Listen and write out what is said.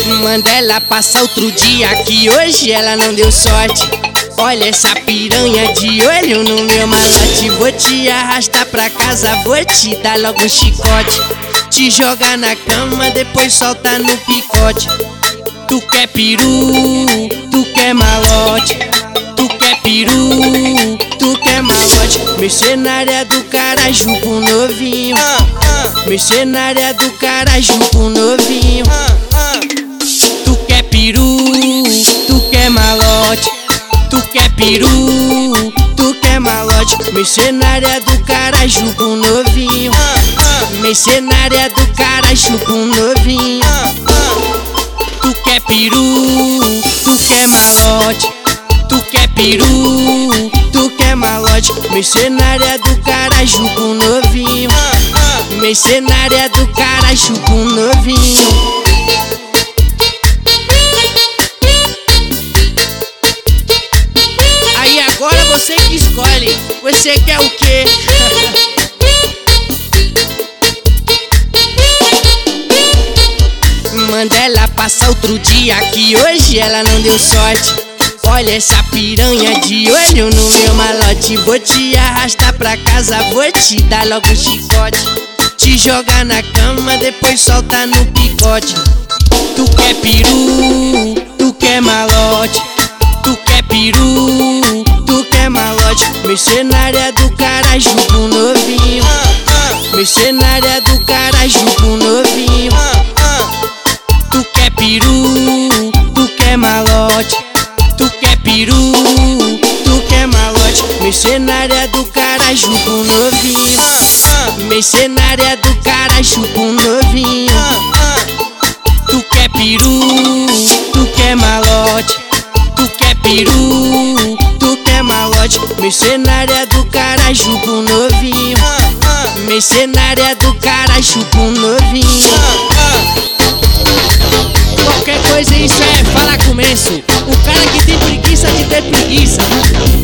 Manda ela passar outro dia que hoje ela não deu sorte. Olha essa piranha de olho no meu malote. Vou te arrastar pra casa, vou te dar logo um chicote. Te jogar na cama, depois solta no picote. Tu quer peru, tu quer malote. Tu quer peru, tu quer malote. Mercenária do Caraju com novinho. Mercenária do Caraju com novinho. Tu quer peru, tu quer malote. Tu quer peru, tu quer malote. Mercenária do Caraju com novinho. Mercenária do Caraju com novinho. Tu quer peru, tu quer malote. Tu quer peru, tu quer malote. Mercenária do Caraju com novinho. Mercenária do Caraju com novinho. Aí agora você que escolhe. Você quer o quê? Manda ela passar outro dia que hoje ela não deu sorte. Olha essa piranha de olho no meu malote. Vou te arrastar pra casa, vou te dar logo um chicote. Te jogar na cama, depois solta no picote. Tu quer peru, tu quer malote. Tu quer peru, tu quer malote. Mercenária do Caraju com novinho. Mercenária do Caraju com novinho. Tu quer peru, tu quer malote. Tu quer peru, tu quer malote. Mercenária do Caraju com novinho. Mercenária do Caraju com novinho. Tu quer peru, tu quer malote. Tu quer peru, tu quer malote. Mercenária do Caraju com novinho. Mercenária do Caraju com novinho. Qualquer coisa isso é fala começo. O cara que tem preguiça de ter preguiça.